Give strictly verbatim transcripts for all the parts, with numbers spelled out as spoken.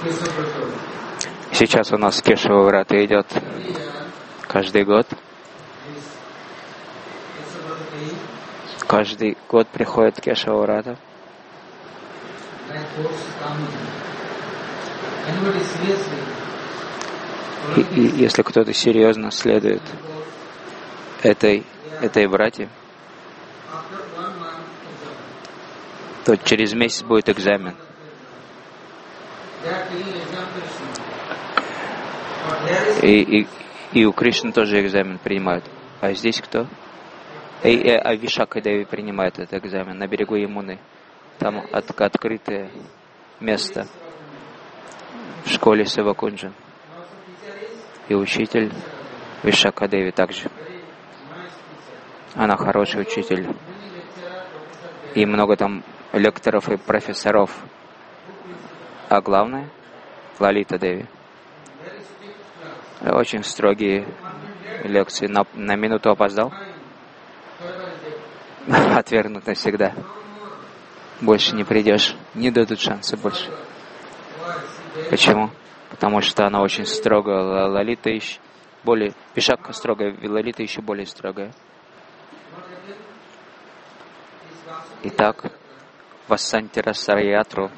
Сейчас у нас Кешава Врата идет каждый год. Каждый год приходит Кешава Врата. И, и если кто-то серьезно следует этой, этой брате, то через месяц будет экзамен. И, и, и у Кришны тоже экзамен принимают. А здесь кто? И, и, а Вишака Деви принимает этот экзамен на берегу Ямуны. Там от, открытое место в школе Севакунджа. И учитель Вишака Деви также. Она хороший учитель. И много там лекторов и профессоров. А главное, Лалита Деви. Очень строгие лекции. На, на минуту опоздал. Отвергнут навсегда. Больше не придешь. Не дадут шанса больше. Почему? Потому что она очень строгая. Лалита еще более... Вишака строгая, Лалита еще более строгая. Итак, Васанти Расараятру,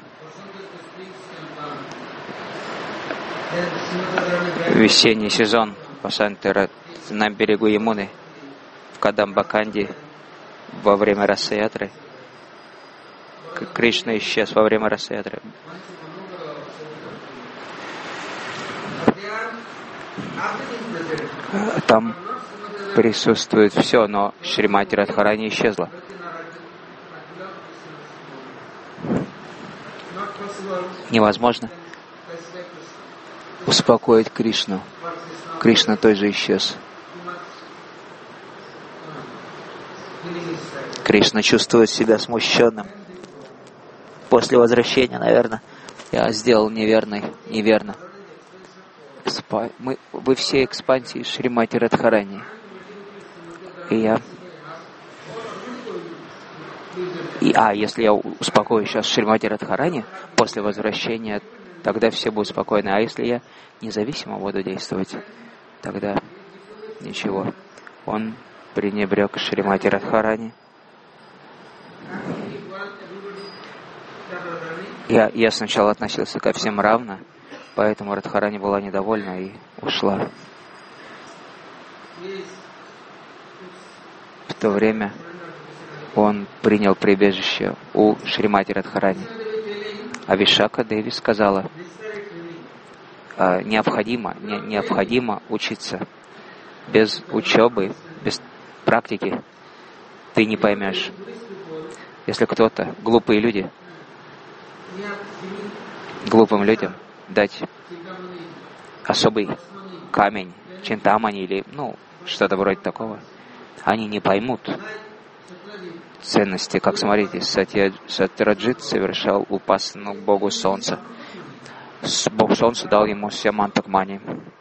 весенний сезон Васанти на берегу Ямуны, в Кадамбаканди, во время Расаятры. Кришна исчез во время Расаятры. Там присутствует все, но Шримати Радхарани исчезла. Невозможно успокоить Кришну. Кришна тоже исчез. Кришна чувствует себя смущенным. После возвращения, наверное, я сделал неверный, неверно. Мы, вы все экспансии Шримати Радхарани. И я... И, а, если я успокою сейчас Шримати Радхарани, после возвращения, тогда все будут спокойны. А если я независимо буду действовать, тогда ничего. Он пренебрег Шримати Радхарани. Я, я сначала относился ко всем равно, поэтому Радхарани была недовольна и ушла. В то время он принял прибежище у Шримати Радхарани. А Вишака Деви сказала, необходимо, не, необходимо учиться. Без учебы, без практики ты не поймешь. Если кто-то, глупые люди, глупым людям дать особый камень, чинтамани или, ну, что-то вроде такого, они не поймут ценности. Как смотрите, Сатья, Сатраджит совершал упасану к Богу Солнца. Бог Солнца дал ему Сьямантакмани.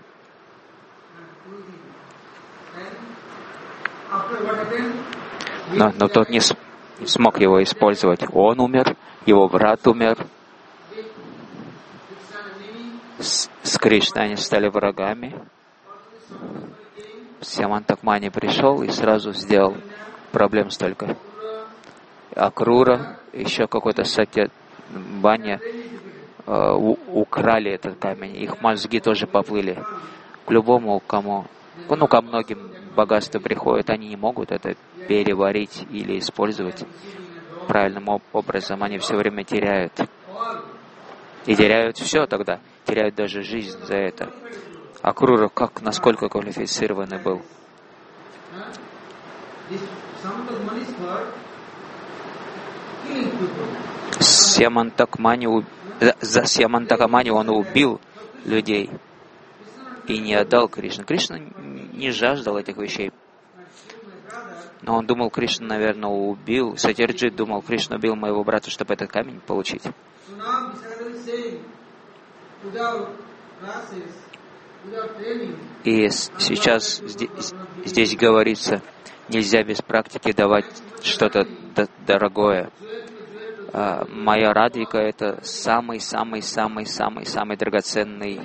Но, но тот не смог его использовать. Он умер, его брат умер. С, с Кришной они стали врагами. Сьямантакмани пришел и сразу сделал проблем столько. Акрура, еще какой-то Сатья Баня э, украли этот камень. Их мозги тоже поплыли. К любому, кому, ну, ко многим богатства приходят, они не могут это переварить или использовать правильным образом. Они все время теряют. И теряют все тогда. Теряют даже жизнь за это. Акрура как, насколько квалифицированный был. Сьямантакмани, за Сьямантакмани он убил людей и не отдал Кришне. Кришна не жаждал этих вещей. Но он думал, Кришна, наверное, убил. Сатьяджит думал, Кришна убил моего брата, чтобы этот камень получить. И сейчас здесь, здесь говорится, нельзя без практики давать что-то дорогое. моя Радхика — это самый-самый-самый-самый-самый драгоценный,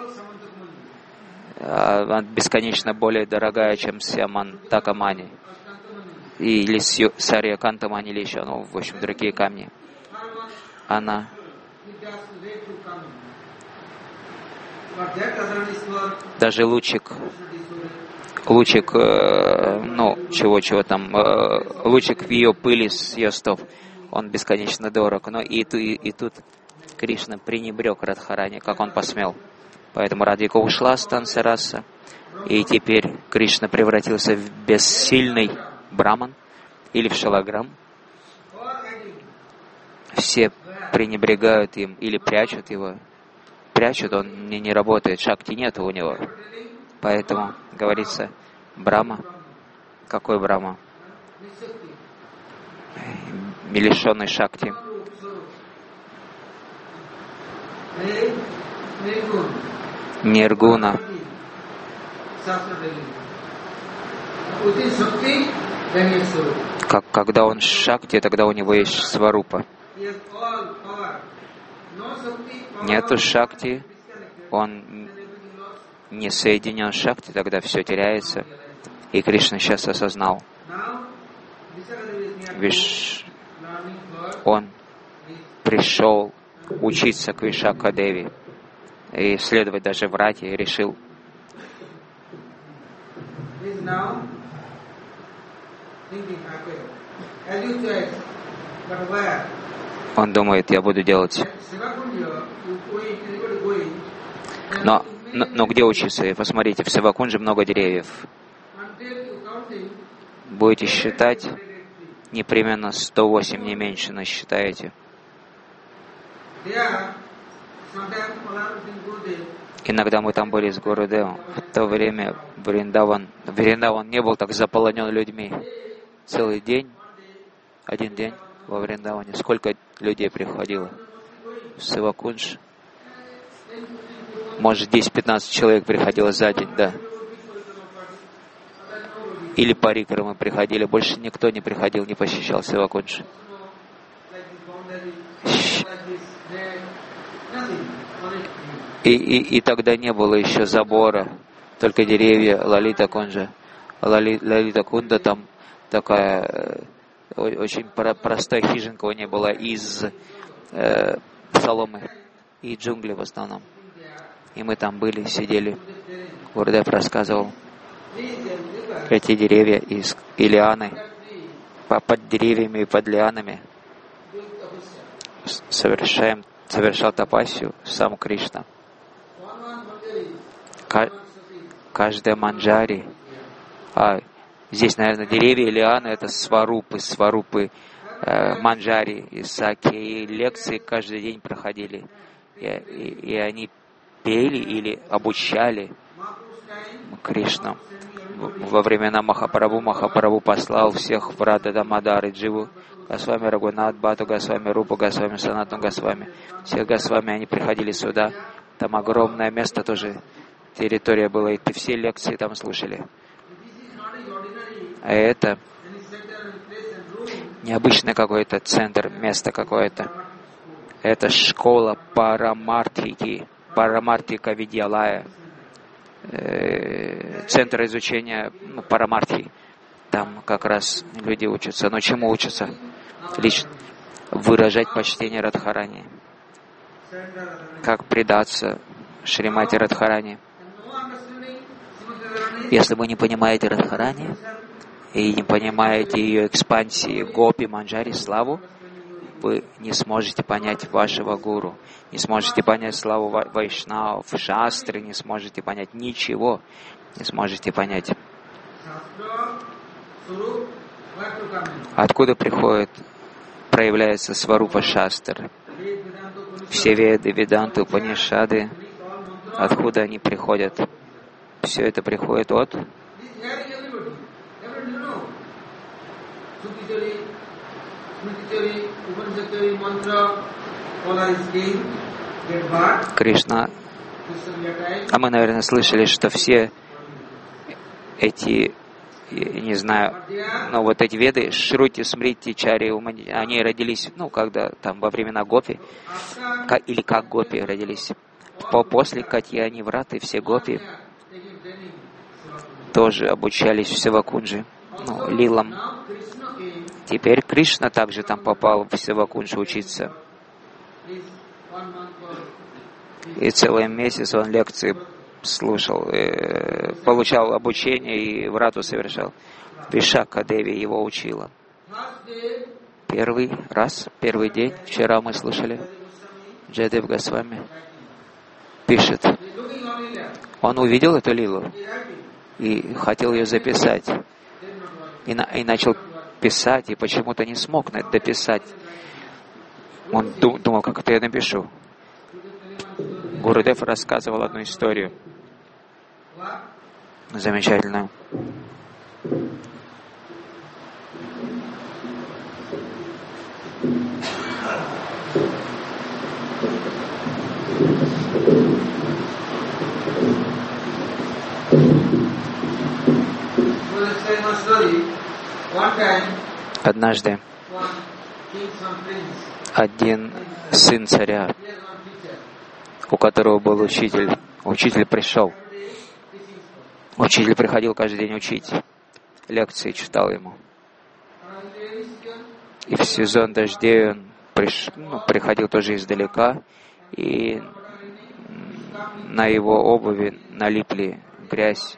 она бесконечно более дорогая, чем Сьямантакамани или Сарьякантамани, или еще, ну, в общем, другие камни. Она даже лучик, лучик, ну, чего-чего там, лучик в ее пыли с ее стоп, он бесконечно дорог. Но и, и, и тут Кришна пренебрег Радхарани, как он посмел. Поэтому Радхика ушла с танца-раса, и теперь Кришна превратился в бессильный браман или в шалаграм. Все пренебрегают им или прячут его. Прячут, он не, не работает, шакти нету у него. Поэтому говорится, Брахма. Какой Брахма? Лишенный шакти. Ниргуна. Как, когда он шакти, тогда у него есть сварупа. Нету шакти, он не соединен с шакти, тогда все теряется. И Кришна сейчас осознал. Виш... Он пришел учиться к Вишакха-деви и следовать даже в рате, и решил. Он думает, я буду делать. Но, но, но где учиться? Посмотрите, в Севакунже много деревьев. Будете считать, непременно сто восемь, не меньше насчитаете. Иногда мы там были с Гурудевом. В то время Вриндаван, Вриндаван не был так заполонен людьми. Целый день, один день во Вриндаване. Сколько людей приходило? В Севакундж. Может, десять-пятнадцать человек приходило за день, да. Или парикрамы приходили. Больше никто не приходил, не посещал Севакундж. И, и, и тогда не было еще забора, только деревья Лалита Кунджа. Лали, Лалита Кунда там такая очень простая хижинка у нее была из э, соломы и джунгли в основном. И мы там были, сидели. Гурдев рассказывал. Эти деревья из и лианы, под деревьями и под лианами совершаем, совершал тапасию сам Кришна. Каждая манджари, а здесь, наверное, деревья и лианы — это сварупы, сварупы, э, манджари и саки, и лекции каждый день проходили. И, и, и они пели или обучали Кришну. Во времена Махапрабху Махапрабху послал всех в Рада Дамадар и Дживу, Госвами Рагунат, Бату Госвами, Рупу Госвами, Санатну Госвами. Всех Госвами, они приходили сюда. Там огромное место тоже, территория была, и все лекции там слушали. А это необычный какой-то центр, место какое-то. Это школа Парамартхики, Парамартхика Видьялая. Центр изучения ну, Парамартхи. Там как раз люди учатся. Но чему учатся? Лишь выражать почтение Радхарани. Как предаться Шримати Радхарани. Если вы не понимаете Радхарани и не понимаете ее экспансии Гопи, Манджари, славу, вы не сможете понять вашего гуру, не сможете понять славу Вайшнав, Шастры, не сможете понять ничего, не сможете понять. Откуда приходит, проявляется Сварупа Шастры? Все Веды, Веданты, Упанишады, откуда они приходят? Все это приходит от Кришна. А мы, наверное, слышали, что все эти не знаю, но вот эти веды, Шрути, Смрити, Чари, они родились, ну, когда там во времена Гопи, или как Гопи родились. После Катьяни Враты все Гопи тоже обучались в Севакунджи, ну, лилам. Теперь Кришна также там попал в Севакунджи учиться. И целый месяц он лекции слушал, э, получал обучение и врату совершал. Вишака Деви его учила. Первый раз, первый день, вчера мы слушали, Джайадев Госвами пишет. Он увидел эту лилу и хотел ее записать. И, на, и начал писать, и почему-то не смог дописать. Он думал, как это я напишу. Гурудев рассказывал одну историю. Замечательную. Однажды один сын царя, у которого был учитель, учитель пришел. Учитель приходил каждый день учить, лекции читал ему. И в сезон дождей он приш... ну, приходил тоже издалека, и на его обуви налипли грязь.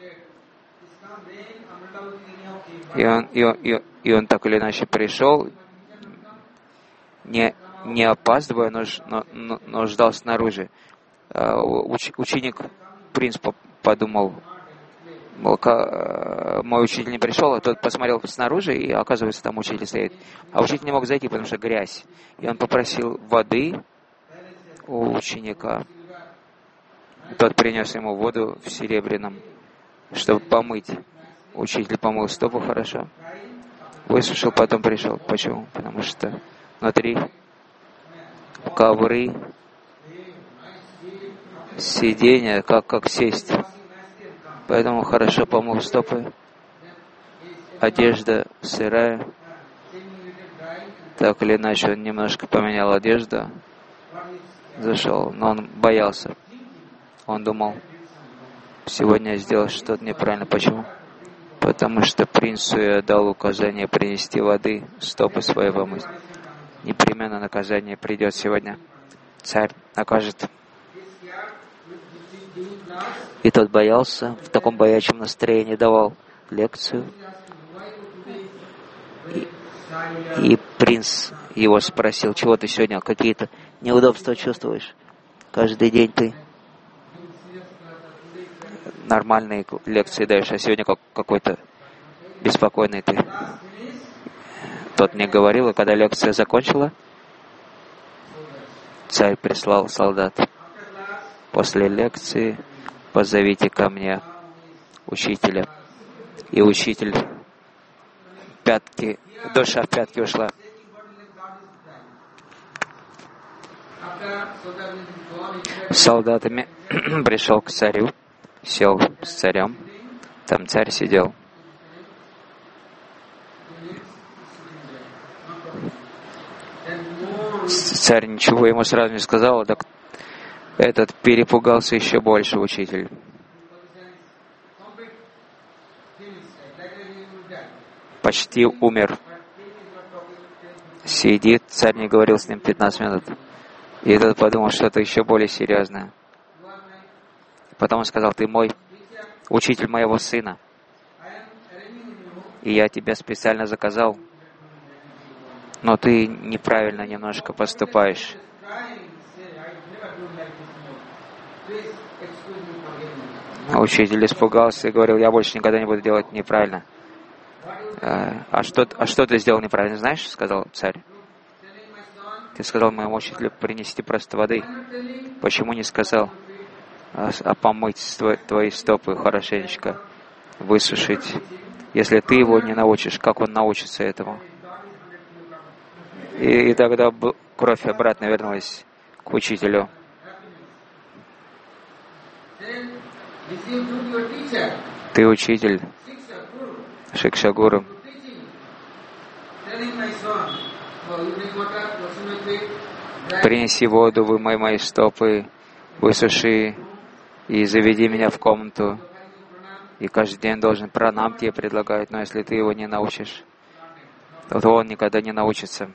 И он, и он, и он, и он так или иначе пришел, не, не опаздывая, но, но, но ждал снаружи. Уч, ученик, принц, подумал, мол, мой учитель не пришел, а тот посмотрел снаружи, и оказывается, там учитель стоит. А учитель не мог зайти, потому что грязь. И он попросил воды у ученика. Тот принес ему воду в серебряном, чтобы помыть. Учитель помыл стопу хорошо, высушил, потом пришел. Почему? Потому что внутри ковры, сиденья, как, как сесть. Поэтому хорошо помыл стопы. Одежда сырая. Так или иначе, он немножко поменял одежду. Зашел, но он боялся. Он думал, сегодня я сделал что-то неправильно. Почему? Потому что принцу я дал указание принести воды, стопы свои помыть. Непременно наказание придет сегодня. Царь накажет. И тот боялся, в таком боячем настроении давал лекцию. И, и принц его спросил, чего ты сегодня, какие-то неудобства чувствуешь? Каждый день ты нормальные лекции даешь, а сегодня как какой-то беспокойный ты. Тот мне говорил, и когда лекция закончила, царь прислал солдат. После лекции позовите ко мне учителя. И учитель пятки, душа в пятки ушла. С солдатами пришел к царю, сел с царем, там царь сидел. Царь ничего ему сразу не сказал, так этот перепугался еще больше, учитель. Почти умер. Сидит, царь не говорил с ним пятнадцать минут. И этот подумал, что это еще более серьезное. Потом он сказал, ты мой учитель моего сына. И я тебя специально заказал. Но ты неправильно немножко поступаешь. Учитель испугался и говорил, я больше никогда не буду делать неправильно. А что, а что ты сделал неправильно, знаешь? Сказал царь. Ты сказал моему учителю принести просто воды. Почему не сказал? А, а помыть твои, твои стопы хорошенечко, высушить. Если ты его не научишь, как он научится этому? И, и тогда кровь обратно вернулась к учителю. Ты учитель, Шикшагуру, принеси воду, вымой мои стопы, высуши и заведи меня в комнату. И каждый день должен пранам тебе предлагать, но если ты его не научишь, то он никогда не научится.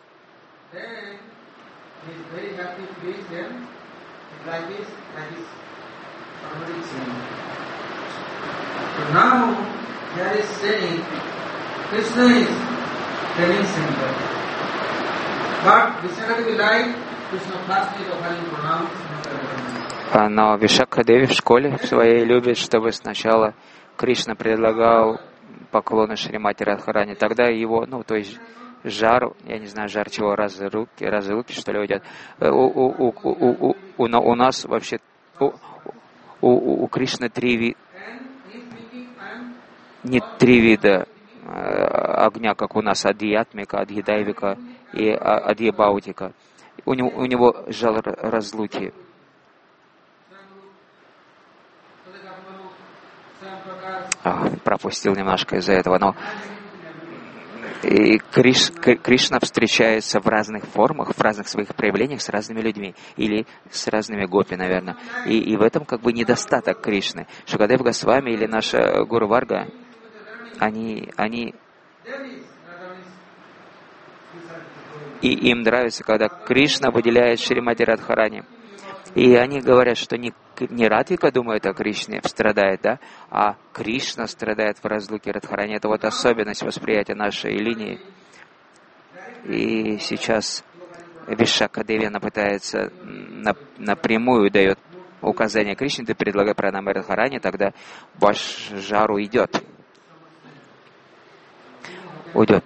Но Вишакха-деви в школе своей любит, чтобы сначала Кришна предлагал поклоны Шримати Радхарани. Тогда его, ну, то есть жар, я не знаю, жар чего, разрылки, разрылки, что ли, уйдет. У, у, у, у, у, у, у нас вообще, у, у, у Кришны три вида, не три вида огня, как у нас, Адьятмика, Адьядайвика и Адьябаутика. У него, у него жар разлуки. А, пропустил немножко из-за этого, но и Криш, Кришна встречается в разных формах, в разных своих проявлениях с разными людьми, или с разными гопи, наверное. И, и в этом как бы недостаток Кришны. Шукадев Госвами или наша Гуру Варга, они, они и им нравится, когда Кришна выделяет Шримати Радхарани. И они говорят, что не, не Радхика думает о Кришне, страдает, да, а Кришна страдает в разлуке Радхарани. Это вот особенность восприятия нашей линии. И сейчас Вишакха-деви, она пытается на, напрямую дает указание Кришне, ты предлагай пранам Радхарани, тогда ваш жар уйдет. Уйдет.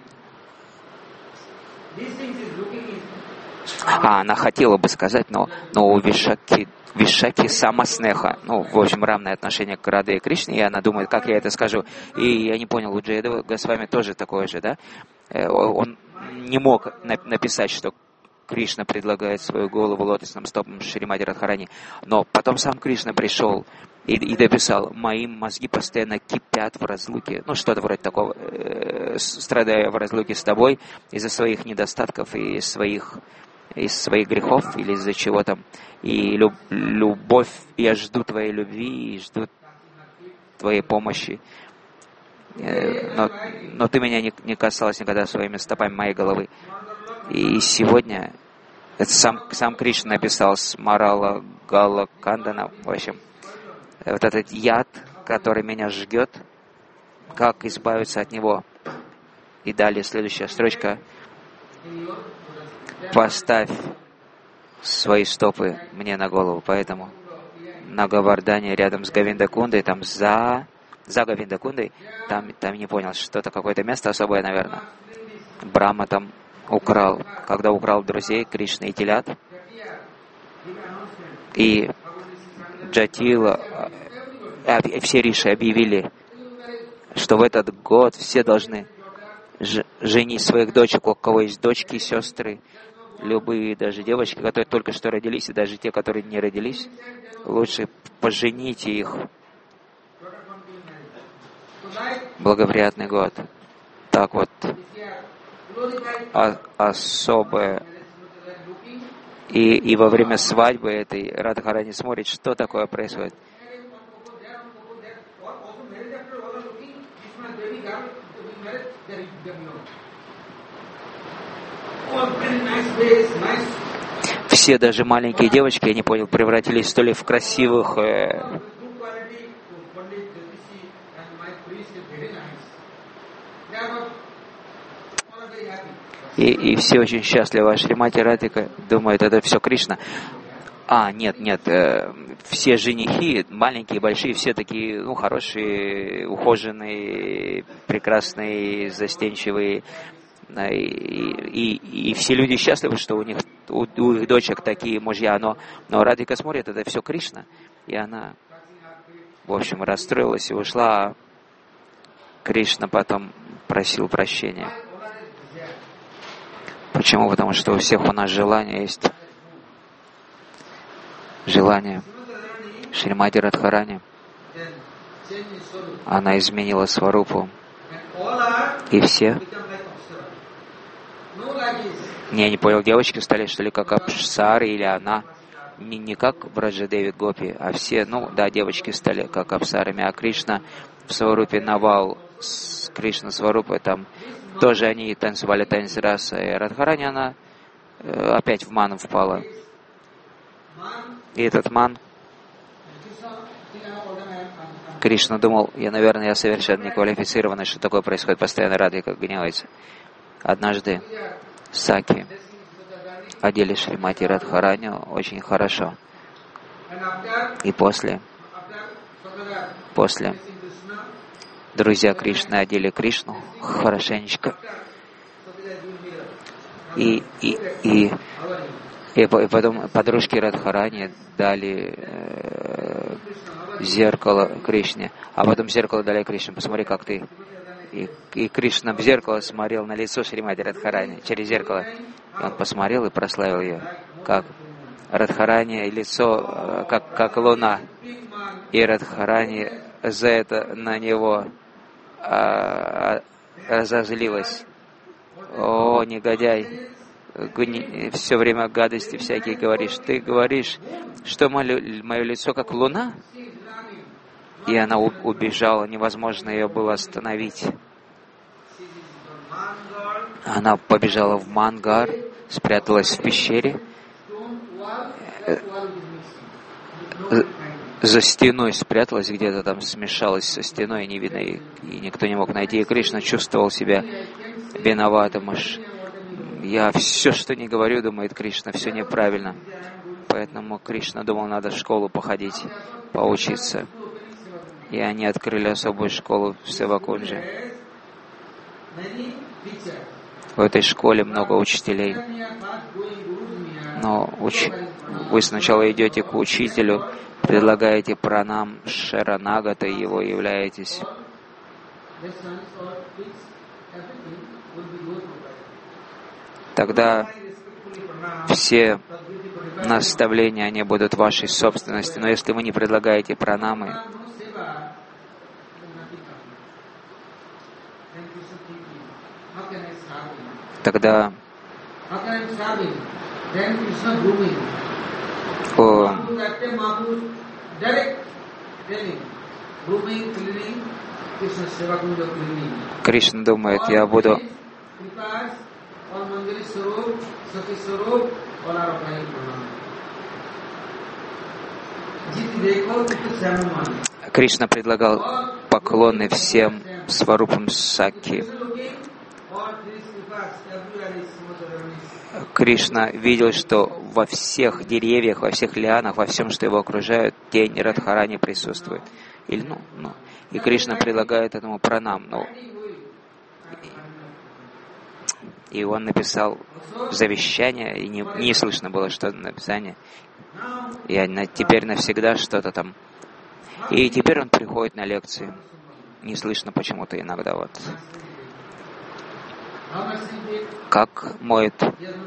А, она хотела бы сказать, но, но у Вишаки, Вишаки самаснеха, ну, в общем, равное отношение к Раде и Кришне, и она думает, как я это скажу. И я не понял, у Джайадева Госвами тоже такое же, да? Он не мог написать, что Кришна предлагает свою голову лотосным стопам Шримати Радхарани, но потом сам Кришна пришел и, и дописал, мои мозги постоянно кипят в разлуке, ну, что-то вроде такого, э, страдая в разлуке с тобой из-за своих недостатков и своих из своих грехов или из-за чего там. И люб, любовь, я жду твоей любви, и жду твоей помощи. Но, но ты меня не, не касалась никогда своими стопами моей головы. И сегодня, это сам, сам Кришна написал с Марала Гала Кандана, в общем, вот этот яд, который меня жгет, как избавиться от него. И далее следующая строчка. Поставь свои стопы мне на голову. Поэтому на Говардане рядом с Говиндакундой, там за, за Говиндакундой, там, там не понял, что-то какое-то место особое, наверное. Брахма там украл, когда украл друзей Кришны и телят. И Джатила, и все риши объявили, что в этот год все должны женить своих дочек, у кого есть дочки, сестры, любые даже девочки, которые только что родились, и даже те, которые не родились, лучше пожените их. Благоприятный год. Так вот, а, особое. И, и во время свадьбы этой Радхарани смотрит, что такое происходит. Все, даже маленькие девочки, я не понял, превратились то ли в красивых э... и, и все очень счастливы. А Шримати Радхика думает, это все Кришна. А, нет, нет, э, все женихи, маленькие, большие, все такие, ну, хорошие, ухоженные, прекрасные, застенчивые. И, и, и все люди счастливы, что у них, у, у их дочек такие мужья, но, но Радхика смотрит, это все Кришна. И она, в общем, расстроилась и ушла, а Кришна потом просил прощения. Почему? Потому что у всех у нас желание есть. Желание. Шримати Радхарани, она изменила сварупу, И все, я не понял, девочки стали, что ли, как Апсары, или она, не, не как Браджадеви Гопи, а все, ну да, девочки стали как Апсарами, а Кришна в Сварупе Навал, с Кришна Сварупой, там тоже они танцевали танец раса, и Радхарани, она э, опять в ману впала. И этот ман, Кришна думал, я, наверное, я совершенно не квалифицированный, что такое происходит, постоянно Радха как гневается. Однажды Саки одели Шримати Радхарани очень хорошо. И после, после друзья Кришны одели Кришну хорошенечко. И, и, и, и потом подружки Радхарани дали э, зеркало Кришне, а потом зеркало дали Кришне. Посмотри, как ты. И, и Кришна в зеркало смотрел на лицо Шримати Радхарани через зеркало. И он посмотрел и прославил ее, как Радхарани, лицо как, как луна. И Радхарани за это на него а, разозлилась. О, негодяй, гни... все время гадости всякие говоришь. Ты говоришь, что мое, мое лицо как луна? И она убежала, невозможно ее было остановить. Она побежала в Мангар, спряталась в пещере, за стеной спряталась, где-то там смешалась со стеной, не видно, и, и никто не мог найти. И Кришна чувствовал себя виноватым. Аж я все, что не говорю, думает Кришна, все неправильно. Поэтому Кришна думал, надо в школу походить, поучиться. И они открыли особую школу в Севакунже. В этой школе много учителей. Но уч... вы сначала идете к учителю, предлагаете пранам Шаранагата, и его являетесь. Тогда все наставления, они будут вашей собственности. Но если вы не предлагаете пранамы, тогда о, Кришна думает, я буду Кришна предлагал поклоны всем сварупам Саки. Кришна видел, что во всех деревьях, во всех лианах, во всем, что его окружает, тень Радхарани присутствует. Или, ну, ну, и Кришна предлагает этому пранам. Ну, и он написал завещание, и не, не слышно было что-то написание. И на, теперь навсегда что-то там. И теперь он приходит на лекции. Не слышно почему-то иногда вот. Как моет,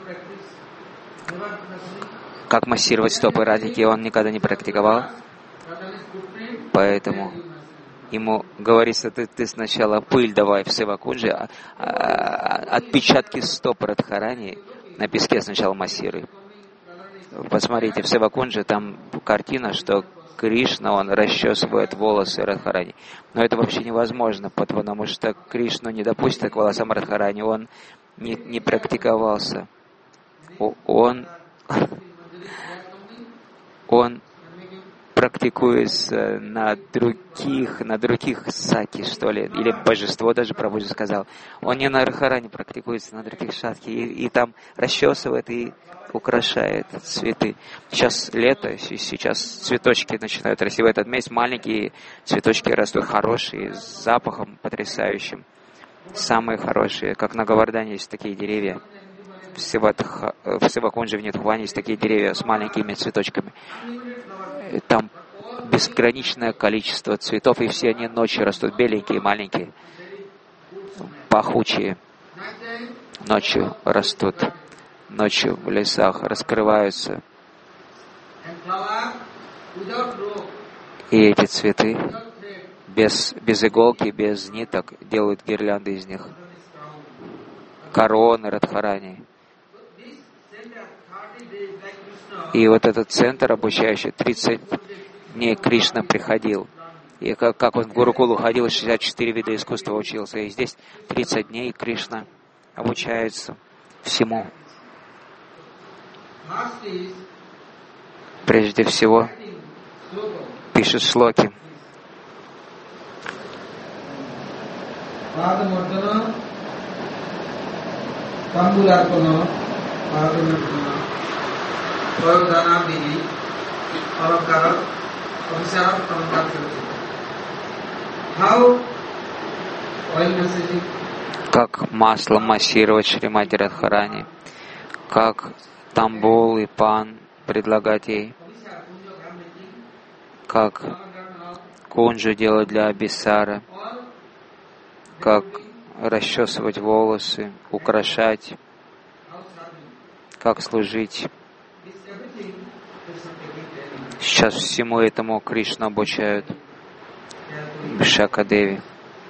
как массировать стопы Радхики, он никогда не практиковал. Поэтому ему говорится, ты, ты сначала пыль давай в Севакунже, а, а, отпечатки стоп Радхарани на песке сначала массируй. Посмотрите, в Севакунже там картина, что Кришна, он расчесывает волосы Радхарани. Но это вообще невозможно, потому что Кришну не допустит к волосам Радхарани, он не, не практиковался. Он, он практикуется на других, на других саки, что ли, или божество даже Прабхуджи сказал. Он не на Радхарани практикуется, на других саки, и, и там расчесывает и украшает цветы. Сейчас лето, и сейчас цветочки начинают расти. В этот месяц маленькие цветочки растут хорошие, с запахом потрясающим. Самые хорошие, как на Говардане есть такие деревья. В Севакунже, в Нидхване есть такие деревья с маленькими цветочками. Там безграничное количество цветов, и все они ночью растут, беленькие, маленькие, пахучие. Ночью растут, ночью в лесах раскрываются. И эти цветы без, без иголки, без ниток делают гирлянды из них. Короны Радхарани. И вот этот центр обучающий, тридцать дней Кришна приходил. И как, как он в Гурукулу ходил, шестьдесят четыре вида искусства учился. И здесь тридцать дней Кришна обучается всему. Прежде всего, пишет шлоки. Как масло массировать Шримати Радхарани, как тамбул и пан предлагать ей, как кунжу делать для Абисара, как расчесывать волосы, украшать, как служить. Сейчас всему этому Кришну обучают Вишакха-деви.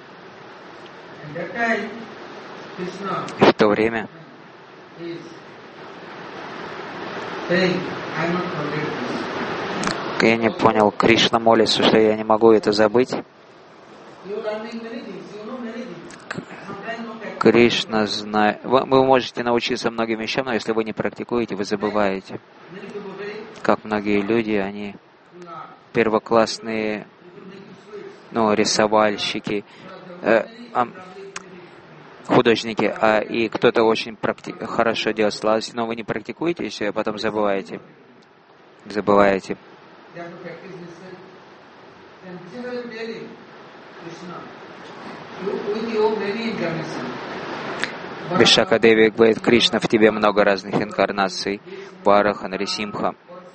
И в то время я не понял, Кришна молится, что я не могу это забыть. Кришна знает. Вы, вы можете научиться многим вещам, но если вы не практикуете, вы забываете. Как многие люди, они первоклассные, ну, рисовальщики, э, а, художники, а и кто-то очень практи- хорошо делает сладости, но вы не практикуете и все, а потом забываете. Забываете. Вишакха-деви говорит, Кришна, в тебе много разных инкарнаций. Вараха, Нарисимха.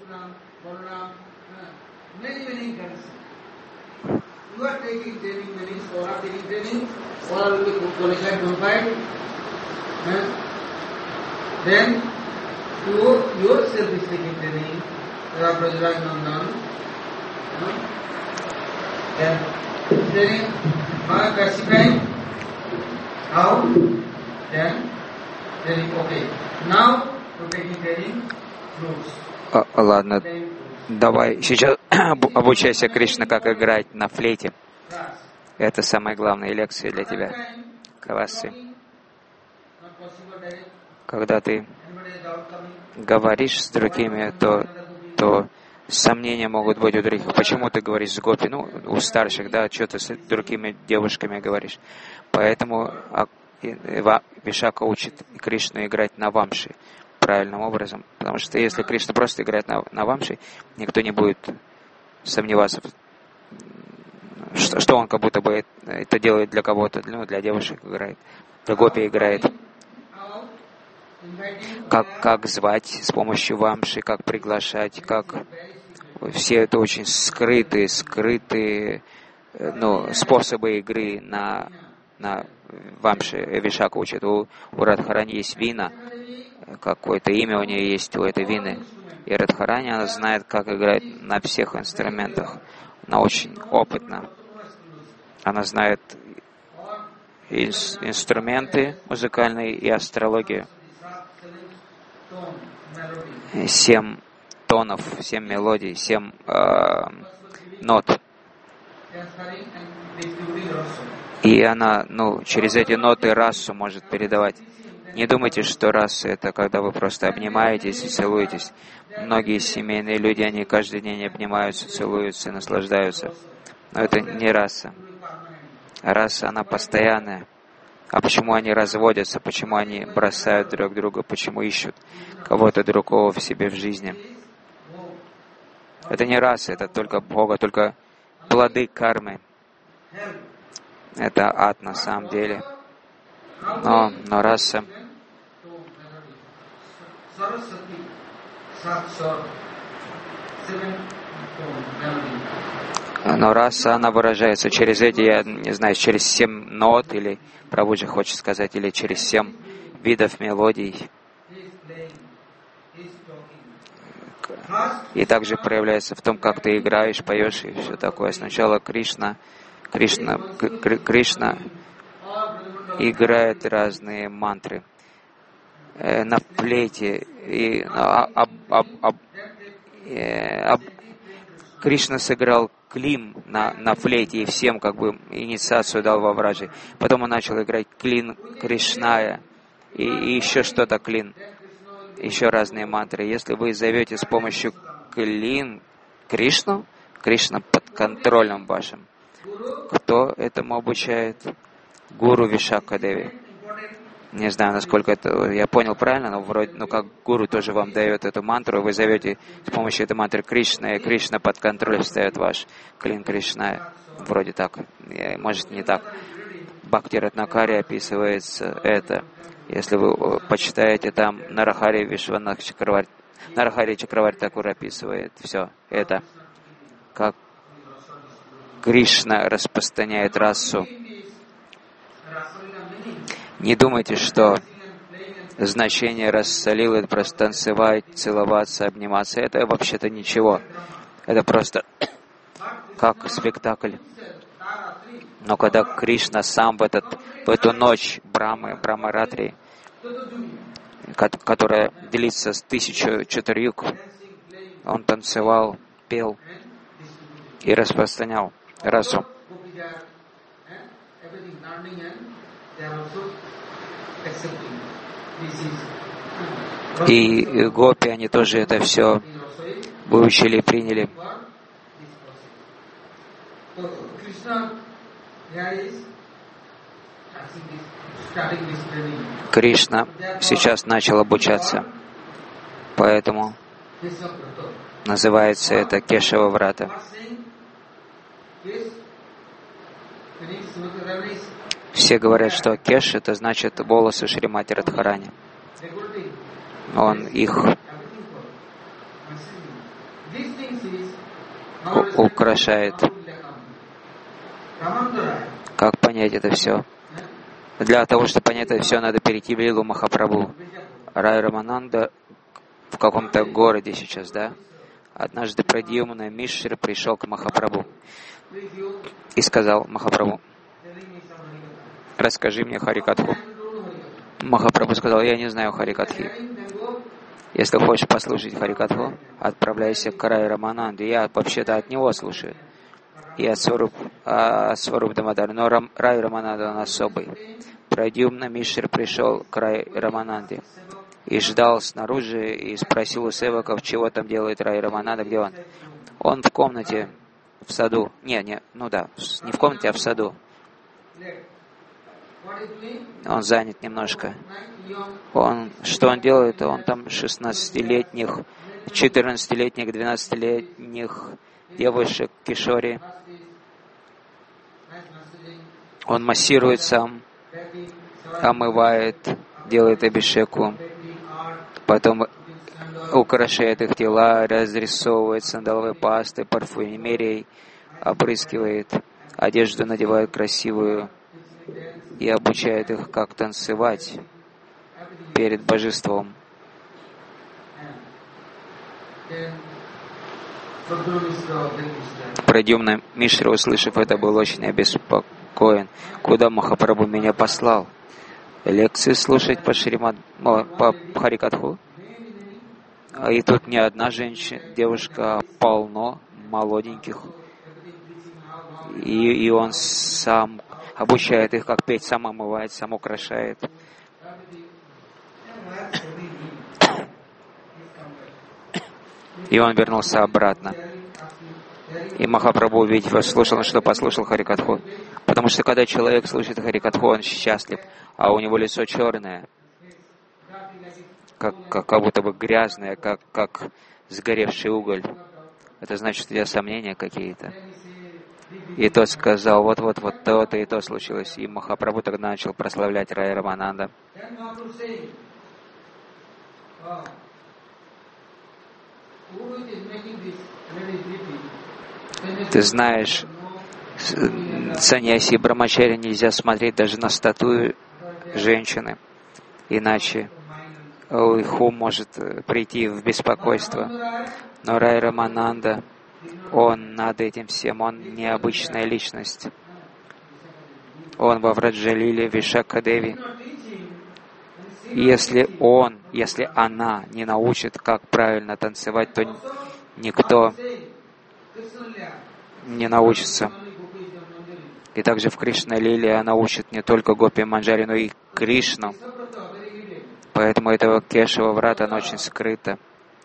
А, ладно, давай сейчас обучайся, Кришна, как играть на флейте. Это самая главная лекция для тебя. Кавасы. Когда ты говоришь с другими, то, то сомнения могут быть у других. Почему ты говоришь с гопи? Ну, у старших, да, что ты с другими девушками говоришь. Поэтому Вишакха учит Кришну играть на вамши правильным образом. Потому что если Кришна просто играет на, на вамши, никто не будет сомневаться, что, что он как будто бы это делает для кого-то, ну, для девушек играет, для гопи играет. Как, как звать с помощью вамши, как приглашать, как... Все это очень скрытые, скрытые, ну, способы игры на, на вамши. Вишакха учит. У, у Радхарани есть вина, какое-то имя у нее есть у этой вины. И Радхарани, она знает, как играть на всех инструментах. Она очень опытна. Она знает инс, инструменты музыкальные и астрологию. Семь тонов, семь мелодий, семь э, нот. И она, ну, через эти ноты расу может передавать. Не думайте, что раса — это когда вы просто обнимаетесь и целуетесь. Многие семейные люди, они каждый день обнимаются, целуются и наслаждаются. Но это не раса. Раса, она постоянная. А почему они разводятся, почему они бросают друг друга, почему ищут кого-то другого в себе в жизни? Это не раса, это только Бога, только плоды кармы. Это ад на самом деле. Но, но раса... Но раса, она выражается через эти, я не знаю, через семь нот, или Прабхуджи хочет сказать, или через семь видов мелодий. И также проявляется в том, как ты играешь, поешь и все такое. Сначала Кришна, Кришна, Кришна играет разные мантры э, на флейте. И, а, а, а, а, э, а, Кришна сыграл клин на, на флейте и всем как бы инициацию дал во вражи. Потом он начал играть клин Кришная и, и еще что-то клин. Еще разные мантры. Если вы зовете с помощью клин Кришну, Кришна под контролем вашим. Кто этому обучает? Гуру Вишакха-деви. Не знаю, насколько это я понял правильно, но вроде, ну как гуру тоже вам дает эту мантру, вы зовете с помощью этой мантры Кришна, и Кришна под контроль ставит ваш клин Кришна. Вроде так. Может, не так. Бхакти Ратнакари описывается это. Если вы почитаете, там Нарахари Вишванах Чакраварти, Нарахари Чакраварти Такур описывает все это, как Кришна распространяет расу. Не думайте, что значение рассолил это просто танцевать, целоваться, обниматься. Это вообще-то ничего. Это просто как спектакль. Но когда Кришна сам в, этот, в эту ночь Брамы, Брамаратри, которая длится с тысячу чатурюг, он танцевал, пел и распространял расу. И гопи, они тоже это все выучили и приняли. Кришна сейчас начал обучаться, поэтому называется это Кешава Врата. Все говорят, что Кеш — это значит волосы Шримати Радхарани. Он их украшает. Как понять это все? Для того, чтобы понять это все, надо перейти в Лилу Махапрабху. Рай Рамананда в каком-то городе сейчас, да? Однажды Прадьюмна Мишра пришел к Махапрабху и сказал Махапрабху: расскажи мне Харикатху. Махапрабху сказал: я не знаю Харикатхи. Если хочешь послушать Харикатху, отправляйся к Рай Рамананде. Я вообще-то от него слушаю. И от Сваруп, а, Сваруп Дамадар. Но Рам, Рай Рамананда он особый. Прадьюмна Мишра пришел к Рай Рамананде и ждал снаружи и спросил у севаков, чего там делает Рай Рамананда, где он. Он в комнате, в саду. Не, не, ну да, не в комнате, а в саду. Он занят немножко. Он, что он делает? Он там шестнадцатилетних, четырнадцатилетних, двенадцатилетних девушек кишори. Он массирует сам, омывает, делает абишеку, потом украшает их тела, разрисовывает сандаловой пастой, парфюмерией, опрыскивает, одежду надевает красивую и обучает их, как танцевать перед божеством. Прадьюмна Мишра, услышав это, был очень обеспокоен. Куда Махапрабху меня послал? Лекции слушать по Шримад, по Харикатху? И тут не одна женщина, девушка, а полно молоденьких. И, и он сам обучает их, как петь, сам омывает, сам украшает. И он вернулся обратно. И Махапрабху, ведь слушал, что послушал Харикатху. Потому что когда человек слушает Харикатху, он счастлив, а у него лицо черное, как, как, как будто бы грязное, как, как сгоревший уголь. Это значит, у тебя сомнения какие-то. И тот сказал: вот-вот-вот то-то и то случилось. И Махапрабху тогда начал прославлять Рай Рамананда. Ты знаешь, саньяси и брамачари нельзя смотреть даже на статую женщины, иначе их ум может прийти в беспокойство. Но Рай Рамананда, он над этим всем, он необычная личность. он во Враджалиле, Вишакадеви. Если он, если она не научит, как правильно танцевать, то никто не научится. И также в Кришна-лиле она учит не только Гопи Манджари, но и Кришну. Поэтому этого Кешава врата, она очень скрыта.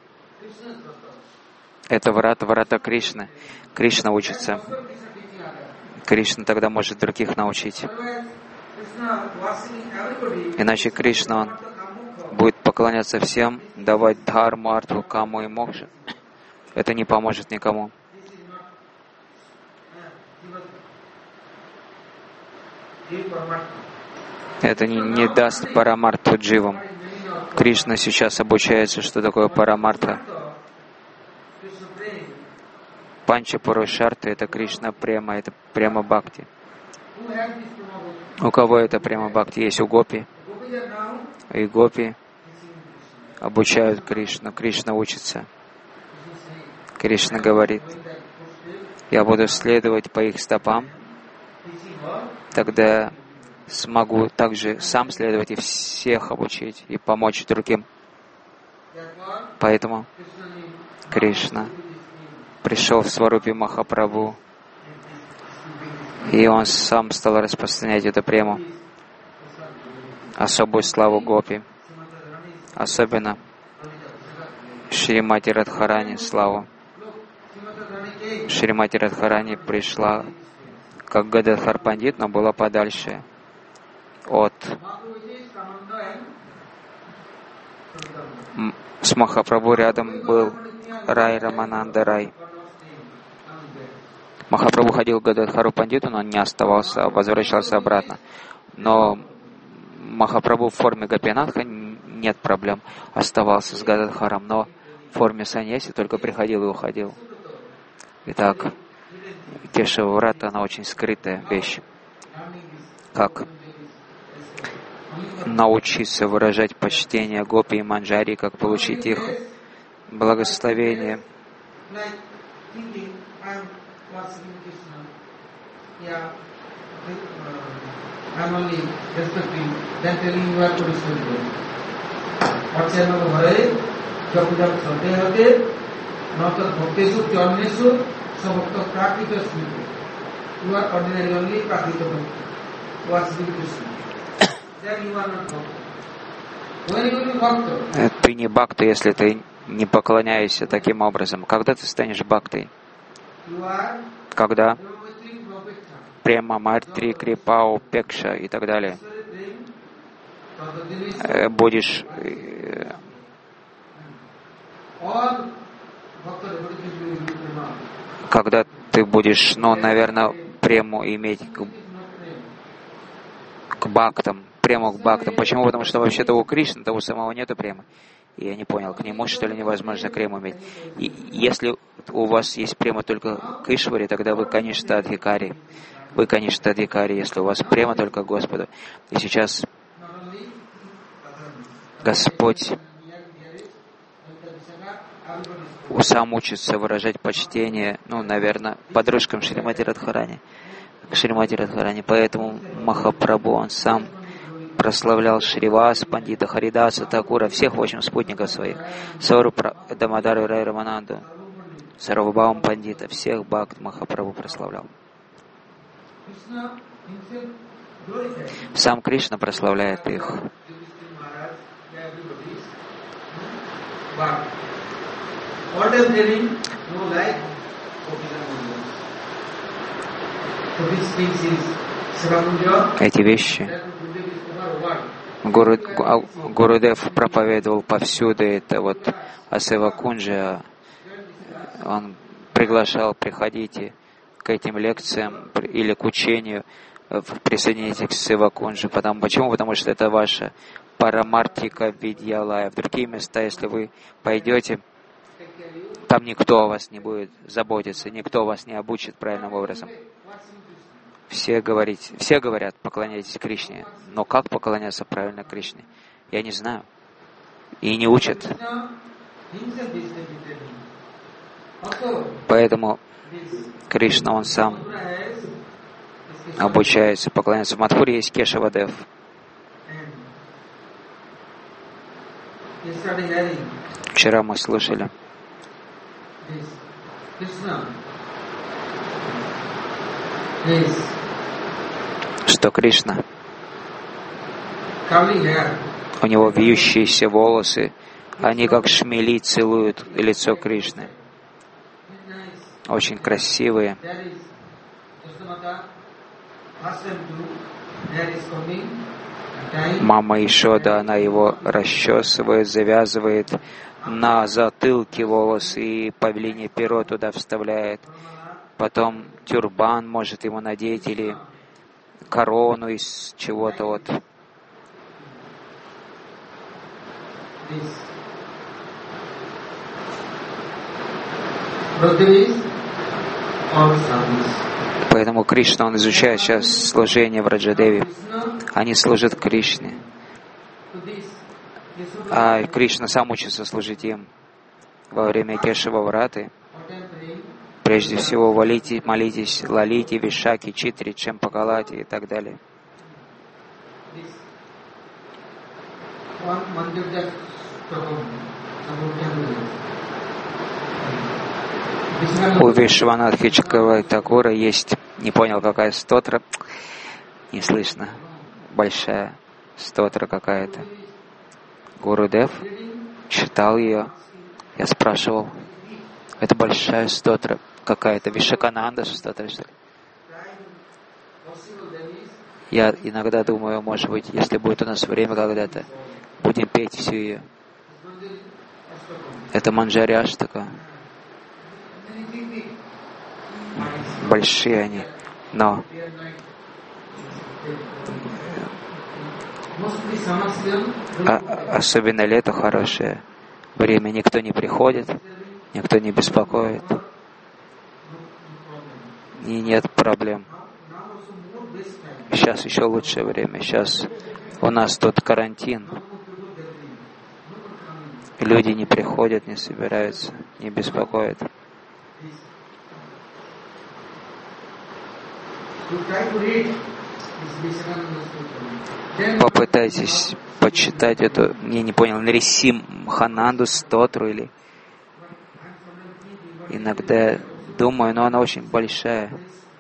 Это врата, врата Кришны. Кришна учится. Кришна тогда может других научить. Иначе Кришна, он будет поклоняться всем, давать дхарму, артху, каму и мокшу. Это не поможет никому. Это не, не даст парамартху дживам. Кришна сейчас обучается, что такое парамартха. Панча Пурушарта — это Кришна према, это према бхакти. У кого это према бхакти? Есть у гопи. И гопи обучают Кришну. Кришна учится. Кришна говорит: я буду следовать по их стопам, тогда смогу также сам следовать и всех обучить, и помочь другим. Поэтому Кришна пришел в Сварупе Махапрабху, и он сам стал распространять эту прему, особую славу гопи, особенно Шримати Радхарани славу. Шримати Радхарани пришла как Гададхар Пандит, но была подальше от с Махапрабху. Рядом был Рай Рамананда Рай. Махапрабху ходил к Гададхару Пандиту, но он не оставался, а возвращался обратно. Но Махапрабху в форме Гопинатха нет проблем, оставался с Гададхаром, но в форме саньяси только приходил и уходил. Итак, Кешава врата, она очень скрытая вещь. Как научиться выражать почтение Гопи и Манджари, как получить их благословение. Ты не бхакта, если ты не поклоняешься таким образом. Когда ты станешь бхактой? Когда према, майтри, крипа, упекша и так далее. Будешь когда ты будешь, ну, наверное, прему иметь к, к бхактам, прему к бхактам. Почему? Потому что вообще-то у Кришны, того самого нету премы. Я не понял, к нему, что ли, невозможно прему иметь. И если у вас есть према только к Ишваре, тогда вы, конечно, адхикари. Вы, конечно, адхикари, если у вас према только к Господу. И сейчас Господь сам учится выражать почтение, ну, наверное, подружкам Шримати Радхарани, к Шримати Радхарани. Поэтому Махапрабху, он сам прославлял Шривас, Пандита Харидаса, Такура, всех восемь спутников своих, Сварупа Дамадару Рай Рамананду, Сарвабхаум Пандита, всех бхакт Махапрабху прославлял. Сам Кришна прославляет их. Эти вещи Гуру, Гурудев проповедовал повсюду. Это вот Асева Кунджа. Он приглашал: приходите к этим лекциям или к учению, присоединяйтесь к Сева Кунджи. Потому, почему? Потому что это ваша парамартика видьялая. В другие места, если вы пойдете, там никто о вас не будет заботиться, никто вас не обучит правильным образом. Все, говорить, все говорят: поклоняйтесь Кришне. Но как поклоняться правильно Кришне? Я не знаю. И не учат. Поэтому Кришна, он сам обучаются, поклоняются. В Мадхуре есть Кешавадев. Вчера мы слушали, что Кришна, у него вьющиеся волосы, они как шмели целуют лицо Кришны. Очень красивые. Мама Ишода, она его расчесывает, завязывает на затылке волосы и павлине перо туда вставляет. Потом тюрбан может ему надеть или корону из чего-то вот. Поэтому Кришна, он изучает сейчас служение в Раджадеве. Они служат Кришне. А Кришна сам учится служить им. Во время Кешава Враты прежде всего молитесь, молитесь Лалите, Вишаки, Читри, Чемпакалати и так далее. У Вишванатхи Такура есть, не понял, какая стотра, не слышно, большая стотра какая-то. Гурудев читал ее, я спрашивал, это большая стотра какая-то, Вишакананда стотра, что ли? Я иногда думаю, может быть, если будет у нас время когда-то, будем петь всю ее. Это Манджари Аштака. Большие они, но а, особенно лето хорошее время, никто не приходит, никто не беспокоит, и нет проблем. Сейчас еще лучшее время, сейчас у нас тут карантин, люди не приходят, не собираются, не беспокоят. Попытайтесь почитать эту, я не понял, Нарисим Хананду Стотру или иногда думаю, но она очень большая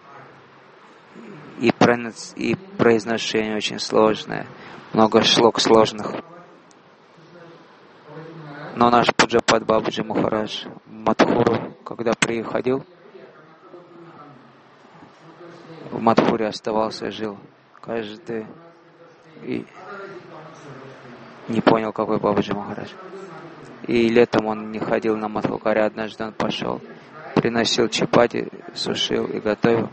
и, проноц... и произношение очень сложное, много шлок сложных. Но наш Пуджапад Бабаджи Махарадж в Мадхуру, когда приходил, в Мадхуре оставался, жил каждый и не понял, какой Бабаджи Махарадж. И летом он не ходил на Мадхукаре, однажды он пошел, приносил чапати, сушил и готовил,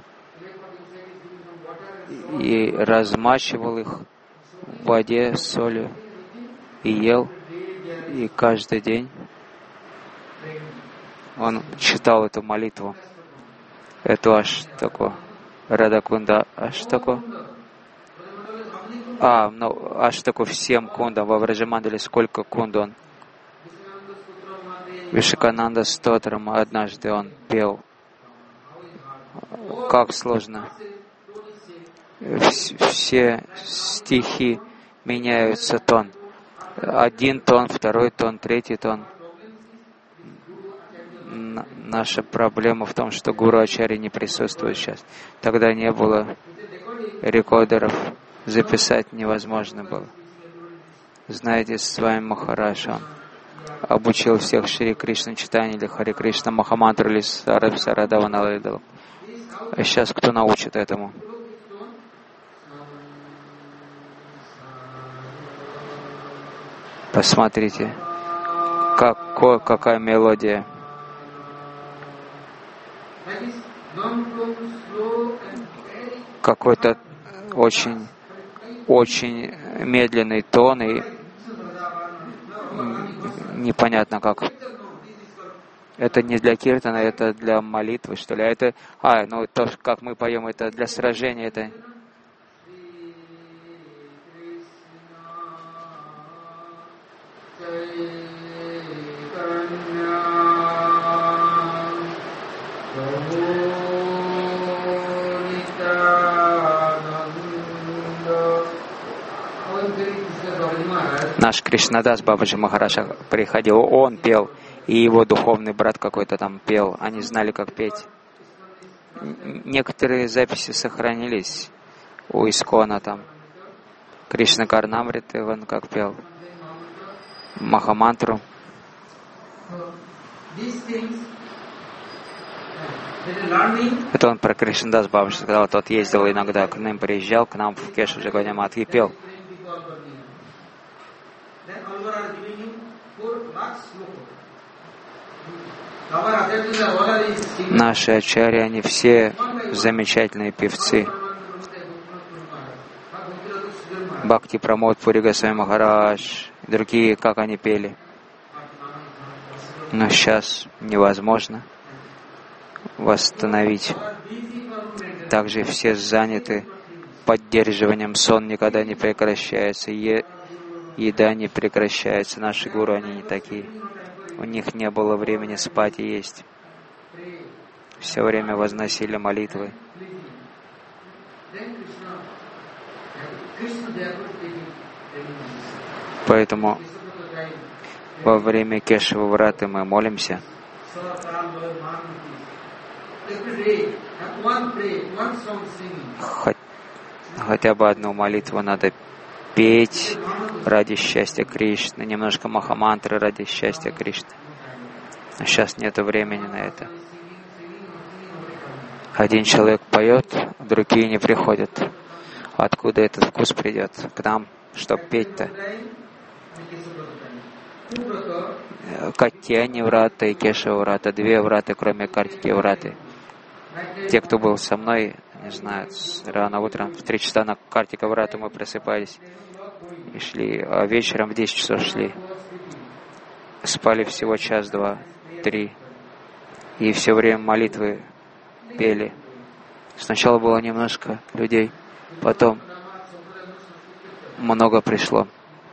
и размачивал их в воде с солью, и ел, и каждый день он читал эту молитву, эту аштаку. Радакунда Аштаку. А, ну, Аштаку всем кундам. Во Враджамандале сколько кундон? Вишакананда Стотрам однажды он пел. Как сложно. Все стихи меняются тон. Один тон, второй тон, третий тон. Наша проблема в том, что Гуру Ачарья не присутствует сейчас. Тогда не было рекордеров, записать невозможно было. Знаете, с вами Махарадж, он обучил всех Шри Кришна читанию или Хари Кришна Махамантру или Сараб Сарадавана Лайдалу. А сейчас кто научит этому? Посмотрите, какой, какая мелодия. Какой-то очень, очень медленный тон и непонятно как. Это не для киртана, это для молитвы, что ли. А это, а, ну то, как мы поем, это для сражения, это. Наш Кришнадас Бабаджи Махарадж приходил, он пел, и его духовный брат какой-то там пел. Они знали, как петь. Некоторые записи сохранились у Искона там. Кришна Карнамрит, он как пел. Махамантру. Это он про Кришнадас Бабаджи сказал. Тот ездил иногда к нам, приезжал к нам в Кешу Джаганямат и пел. Наши ачарьи, они все замечательные певцы. Бхакти Прамод Пури Госвами Махарадж, другие, как они пели. Но сейчас невозможно восстановить. Также все заняты поддерживанием, сон никогда не прекращается, е- еда не прекращается. Наши гуру, они не такие. У них не было времени спать и есть. Все время возносили молитвы. Поэтому во время Кешава Враты мы молимся. Хоть, хотя бы одну молитву надо петь ради счастья Кришны, немножко махамантры ради счастья Кришны. А сейчас нет времени на это. Один человек поет, другие не приходят. Откуда этот вкус придет к нам, чтоб петь-то? Катьяни Врата и Кешава Врата, две враты, кроме Картики Враты. Те, кто был со мной, не знаю, рано утром в три часа на Картика Врату мы просыпались и шли, а вечером в десять часов шли. Спали всего час, два, три. И все время молитвы пели. Сначала было немножко людей, потом много пришло.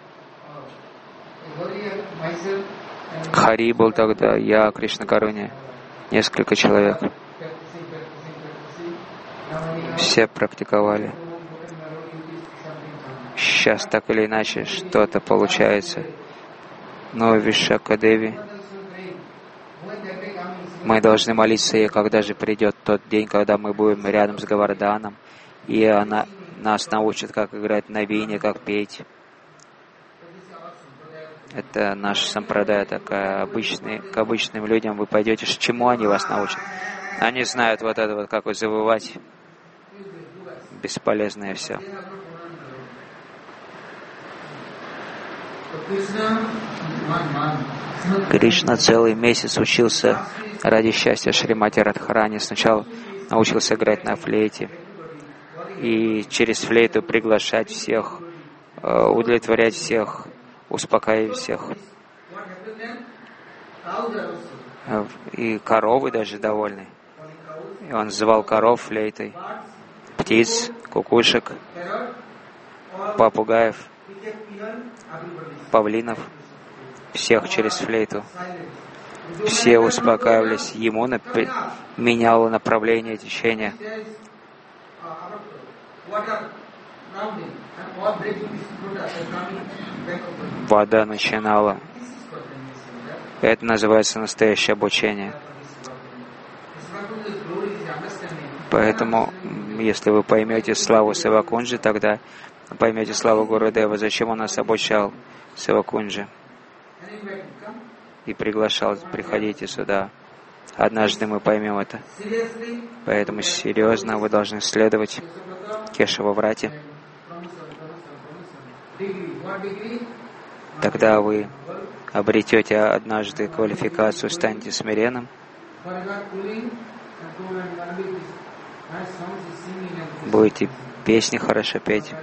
Хари был тогда, я, Кришна Каруня, несколько человек. Все практиковали. Сейчас так или иначе что-то получается. Но Вишака Деви, мы должны молиться, и когда же придет тот день, когда мы будем рядом с Гаварданом, и она нас научит, как играть на вине, как петь. Это наш сампрадая такая, обычный, к обычным людям вы пойдете, чему они вас научат? Они знают вот это вот, как вот завывать. Бесполезное все. Кришна целый месяц учился ради счастья Шримати Радхарани. Сначала научился играть на флейте и через флейту приглашать всех, удовлетворять всех, успокаивать всех. И коровы даже довольны. И он звал коров флейтой, птиц, кукушек, попугаев, павлинов, всех через флейту. Все успокаивались. Ему напи- меняло направление течения. Вода начинала. Это называется настоящее обучение. Поэтому, если вы поймете славу Севакунджи, тогда поймете славу Гурудева, зачем он нас обучал, Севакунджи, и приглашал, приходите сюда. Однажды мы поймем это. Поэтому серьезно вы должны следовать Кешава Врате. Тогда вы обретете однажды квалификацию, станете смиренным, будете песни хорошо петь.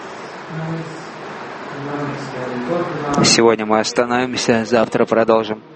Сегодня мы остановимся, завтра продолжим.